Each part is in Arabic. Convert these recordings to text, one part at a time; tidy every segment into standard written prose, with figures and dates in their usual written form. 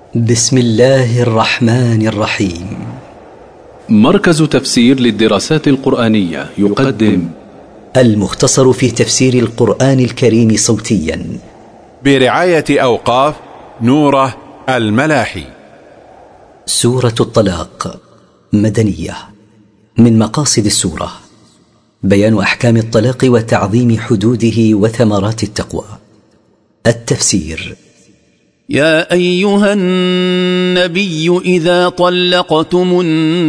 بسم الله الرحمن الرحيم. مركز تفسير للدراسات القرآنية يقدم المختصر في تفسير القرآن الكريم صوتيا برعاية أوقاف نوره الملاحي. سورة الطلاق مدنية. من مقاصد السورة بيان أحكام الطلاق وتعظيم حدوده وثمرات التقوى. التفسير: يا أيها النبي إذا طلقتم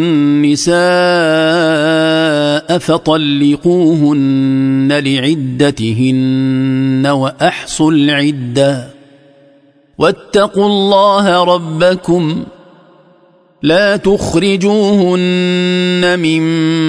النساء فطلقوهن لعدتهن وأحصوا العدة واتقوا الله ربكم لا تخرجوهن من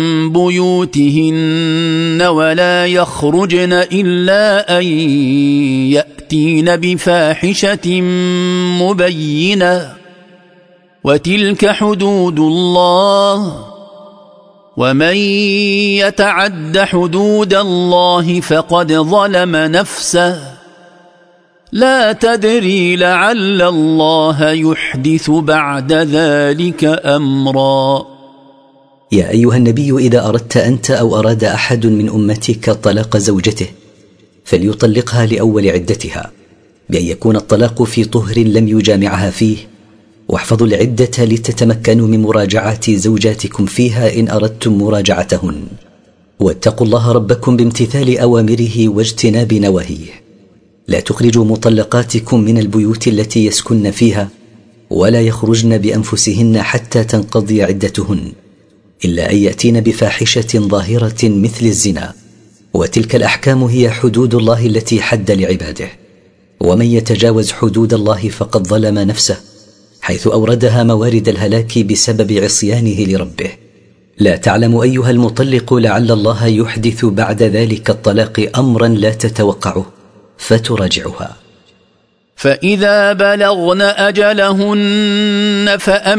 بيوتهن ولا يخرجن إلا أن يأتين بفاحشة مبينة وتلك حدود الله ومن يتعد حدود الله فقد ظلم نفسه لا تدري لعل الله يحدث بعد ذلك أمرا. يا أيها النبي إذا أردت أنت أو أراد أحد من أمتك طلاق زوجته فليطلقها لأول عدتها بأن يكون الطلاق في طهر لم يجامعها فيه، واحفظوا العدة لتتمكنوا من مراجعة زوجاتكم فيها إن أردتم مراجعتهن، واتقوا الله ربكم بامتثال أوامره واجتناب نواهيه. لا تخرجوا مطلقاتكم من البيوت التي يسكن فيها ولا يخرجن بأنفسهن حتى تنقضي عدتهن إلا أن يأتين بفاحشة ظاهرة مثل الزنا، وتلك الأحكام هي حدود الله التي حد لعباده، ومن يتجاوز حدود الله فقد ظلم نفسه حيث أوردها موارد الهلاك بسبب عصيانه لربه. لا تعلم أيها المطلق لعل الله يحدث بعد ذلك الطلاق أمرا لا تتوقعه فتراجعها. فإذا بلغن أجلهن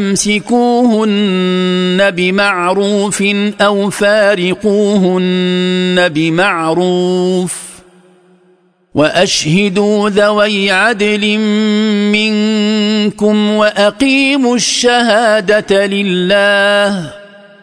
فأمسكوهن بمعروف أو فارقوهن بمعروف وأشهدوا ذوي عدل منكم وأقيموا الشهادة لله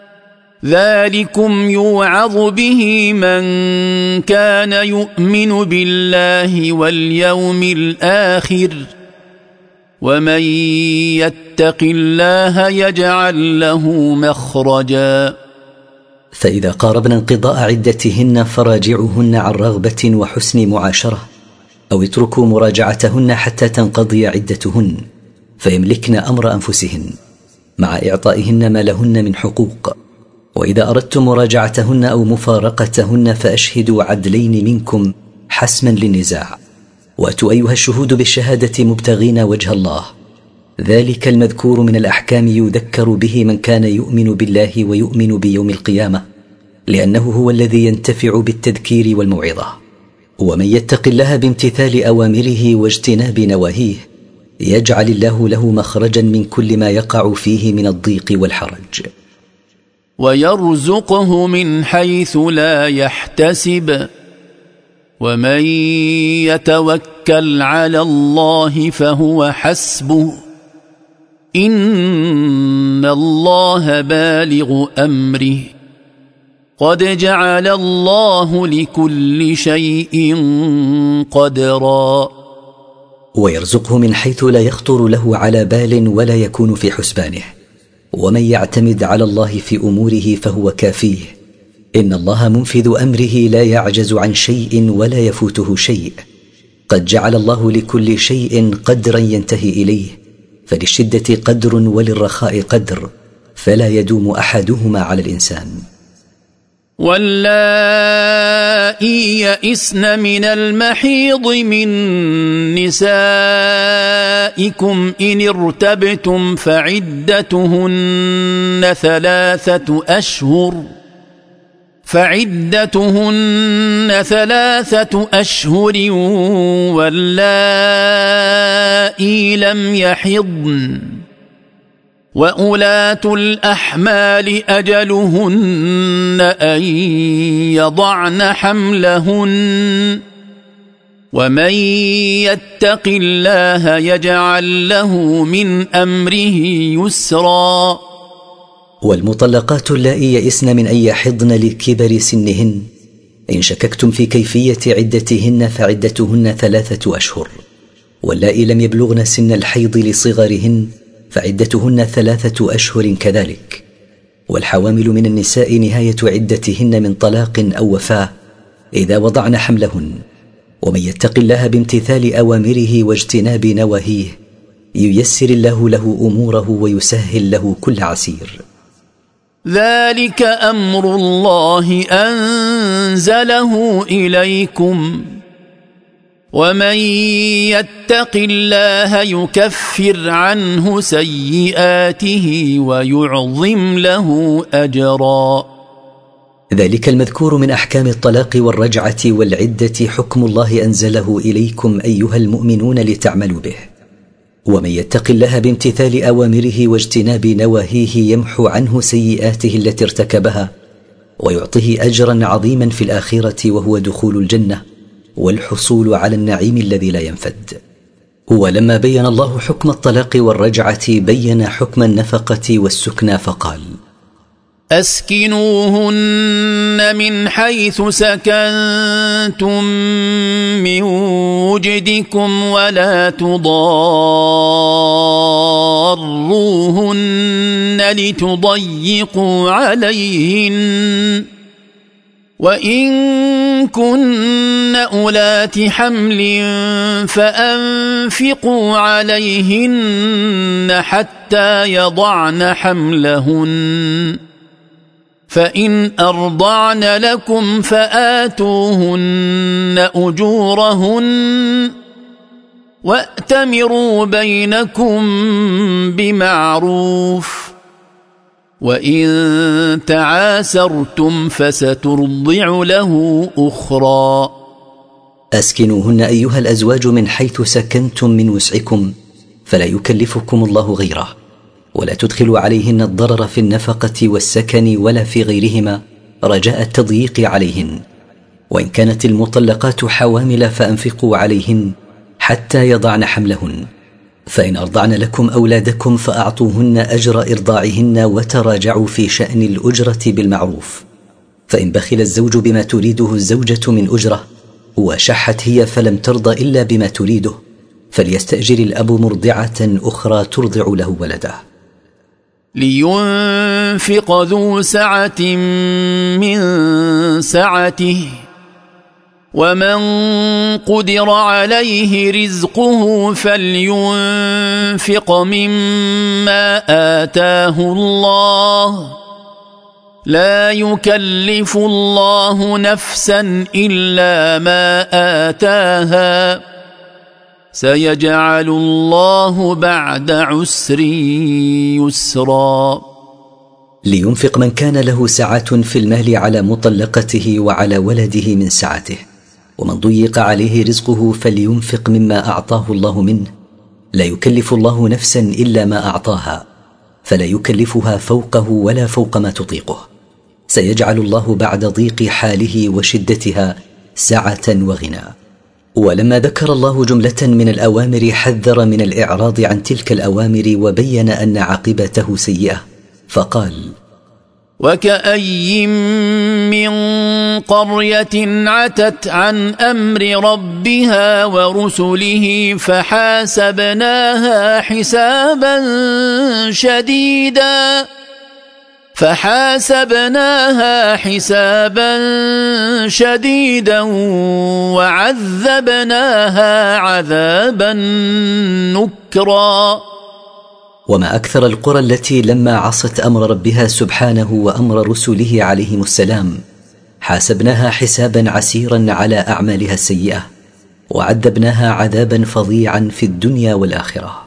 ذلكم يوعظ به من كان يؤمن بالله واليوم الآخر ومن يتق الله يجعل له مخرجا. فإذا قاربن انقضاء عدتهن فراجعوهن عن رغبة وحسن معاشرة، أو اتركوا مراجعتهن حتى تنقضي عدتهن فيملكن أمر أنفسهن مع إعطائهن ما لهن من حقوق. وإذا أردتم مراجعتهن أو مفارقتهن فأشهدوا عدلين منكم حسما للنزاع، وأتوا أيها الشهود بالشهادة مبتغين وجه الله. ذلك المذكور من الأحكام يذكر به من كان يؤمن بالله ويؤمن بيوم القيامة، لأنه هو الذي ينتفع بالتذكير والموعظة. ومن يتق الله بامتثال أوامره واجتناب نواهيه يجعل الله له مخرجا من كل ما يقع فيه من الضيق والحرج، ويرزقه من حيث لا يحتسب ومن يتوكل على الله فهو حسبه إن الله بالغ أمره قد جعل الله لكل شيء قدرا. ويرزقه من حيث لا يخطر له على بال ولا يكون في حسبانه، ومن يعتمد على الله في أموره فهو كافيه. إن الله منفذ أمره لا يعجز عن شيء ولا يفوته شيء، قد جعل الله لكل شيء قدرا ينتهي إليه، فللشدة قدر وللرخاء قدر، فلا يدوم أحدهما على الإنسان. واللائي يئسن من المحيض من نسائكم إن ارتبتم فعدتهن ثلاثة أشهر واللائي لم يحضن وأولاة الأحمال أجلهن أن يضعن حملهن ومن يتق الله يجعل له من أمره يسرا. والمطلقات اللائي يئسن من أن يحضن لكبر سنهن إن شككتم في كيفية عدتهن فعدتهن 3 أشهر، واللائي لم يبلغن سن الحيض لصغرهن فعدتهن 3 أشهر كذلك. والحوامل من النساء نهاية عدتهن من طلاق أو وفاة إذا وضعن حملهن. ومن يتق الله بامتثال أوامره واجتناب نواهيه ييسر الله له أموره ويسهل له كل عسير. ذلك أمر الله أنزله إليكم، ومن يتق الله يكفر عنه سيئاته ويعظم له أجرا. ذلك المذكور من أحكام الطلاق والرجعة والعدة حكم الله أنزله إليكم أيها المؤمنون لتعملوا به. ومن يتق الله بامتثال أوامره واجتناب نواهيه يمحو عنه سيئاته التي ارتكبها ويعطيه أجرا عظيما في الآخرة، وهو دخول الجنة والحصول على النعيم الذي لا ينفد. ولما بين الله حكم الطلاق والرجعة بين حكم النفقة والسكنى فقال: أسكنوهن من حيث سكنتم من وجدكم ولا تضاروهن لتضيقوا عليهن، وإن كن أولات حمل فأنفقوا عليهن حتى يضعن حملهن، فإن أرضعن لكم فآتوهن أجورهن، وأتمروا بينكم بمعروف، وإن تعاسرتم فسترضع له أخرى. أسكنوهن أيها الأزواج من حيث سكنتم من وسعكم، فلا يكلفكم الله غيره، ولا تدخلوا عليهن الضرر في النفقة والسكن ولا في غيرهما رجاء التضييق عليهن. وإن كانت المطلقات حوامل فأنفقوا عليهن حتى يضعن حملهن، فإن أرضعن لكم أولادكم فأعطوهن أجر إرضاعهن وتراجعوا في شأن الأجرة بالمعروف. فإن بخل الزوج بما تريده الزوجة من أجرة وشحت هي فلم ترضى إلا بما تريده، فليستأجر الأب مرضعة أخرى ترضع له ولده. لينفق ذو سعة من سعته، ومن قدر عليه رزقه فلينفق مما آتاه الله، لا يكلف الله نفسا إلا ما آتاها، سيجعل الله بعد عسر يسرا. لينفق من كان له سعة في المال على مطلقته وعلى ولده من سعته، ومن ضيق عليه رزقه فلينفق مما أعطاه الله منه، لا يكلف الله نفسا إلا ما أعطاها، فلا يكلفها فوقه ولا فوق ما تطيقه، سيجعل الله بعد ضيق حاله وشدتها سعة وغنى. ولما ذكر الله جملة من الأوامر حذر من الإعراض عن تلك الأوامر وبين أن عاقبته سيئة، فقال: وكأي من قرية عتت عن أمر ربها ورسله فحاسبناها حسابا شديدا وعذبناها عذابا نكرا. وما أكثر القرى التي لما عصت أمر ربها سبحانه وأمر رسله عليهم السلام حاسبناها حسابا عسيرا على أعمالها السيئة، وعذبناها عذابا فظيعا في الدنيا والآخرة.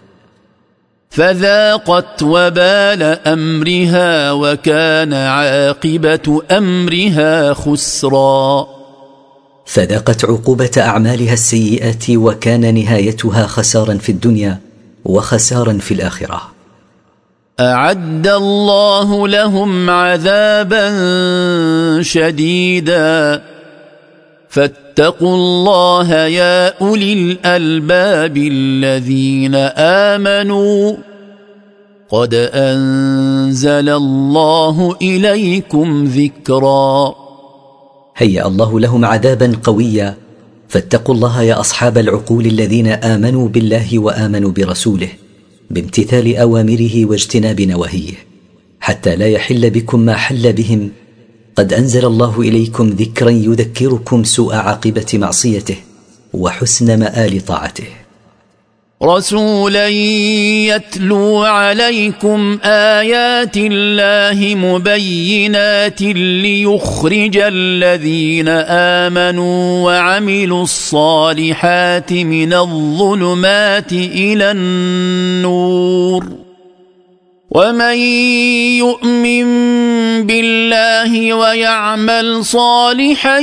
فذاقت وبال أمرها وكان عاقبة أمرها خسرا. فذاقت عقوبة أعمالها السيئة وكان نهايتها خسارا في الدنيا وخسارا في الآخرة. أعد الله لهم عذابا شديدا فاتقوا الله يا أولي الألباب الذين آمنوا قد أنزل الله إليكم ذكرا. هيأ الله لهم عذابا قويا، فاتقوا الله يا أصحاب العقول الذين آمنوا بالله وآمنوا برسوله بامتثال أوامره واجتناب نواهيه، حتى لا يحل بكم ما حل بهم. قد أنزل الله إليكم ذكرا يذكركم سوء عاقبة معصيته وحسن مآل طاعته. رسولا يتلو عليكم آيات الله مبينات ليخرج الذين آمنوا وعملوا الصالحات من الظلمات إلى النور، ومن يؤمن بالله ويعمل صالحا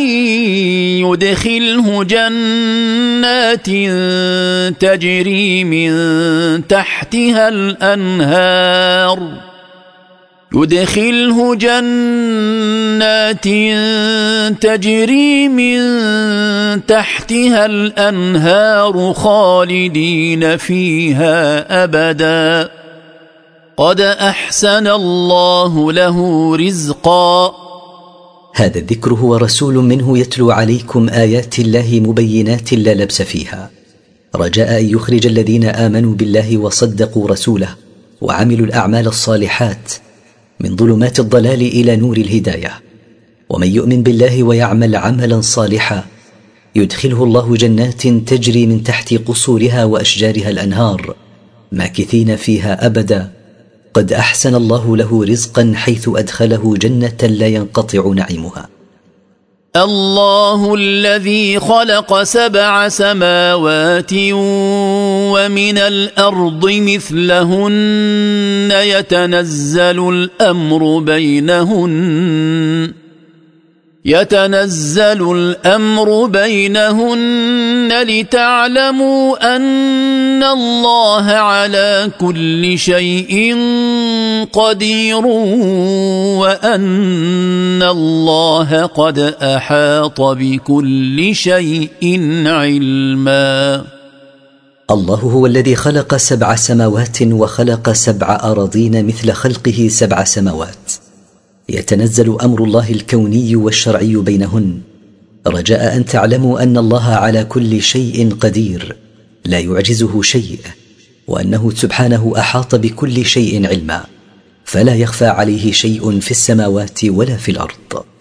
يدخله جنات تجري من تحتها الأنهار خالدين فيها أبدا قد أحسن الله له رزقا. هذا الذكر هو رسول منه يتلو عليكم آيات الله مبينات لا لبس فيها، رجاء أن يخرج الذين آمنوا بالله وصدقوا رسوله وعملوا الأعمال الصالحات من ظلمات الضلال إلى نور الهداية. ومن يؤمن بالله ويعمل عملا صالحا يدخله الله جنات تجري من تحت قصورها وأشجارها الأنهار ماكثين فيها أبدا قد أحسن الله له رزقا، حيث أدخله جنة لا ينقطع نعيمها. الله الذي خلق 7 سماوات ومن الأرض مثلهن يتنزل الأمر بينهن لتعلموا أن الله على كل شيء قدير وأن الله قد أحاط بكل شيء علما. الله هو الذي خلق 7 سماوات وخلق 7 أراضين مثل خلقه 7 سماوات، يتنزل أمر الله الكوني والشرعي بينهن، رجاء أن تعلموا أن الله على كل شيء قدير لا يعجزه شيء، وأنه سبحانه أحاط بكل شيء علما، فلا يخفى عليه شيء في السماوات ولا في الأرض.